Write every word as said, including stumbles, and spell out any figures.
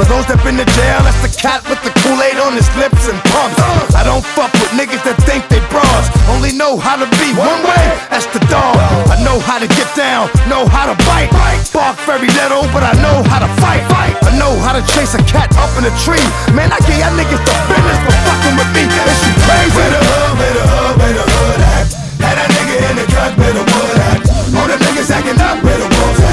For those that been to jail, that's the cat with the Kool-Aid on his lips and pumps. I don't fuck with niggas that think they bras. Only know how to be one way, that's the dog. I know how to get down, know how to bite. Bark very little, but I know how to fight. I know how to chase a cat up in a tree. Man, I gave y'all niggas the business for fucking with me. Is you crazy? Where the hood, where the hood, where the hood at? Had a nigga in the truck, where the wood at? All the niggas acting up, where the wolves at?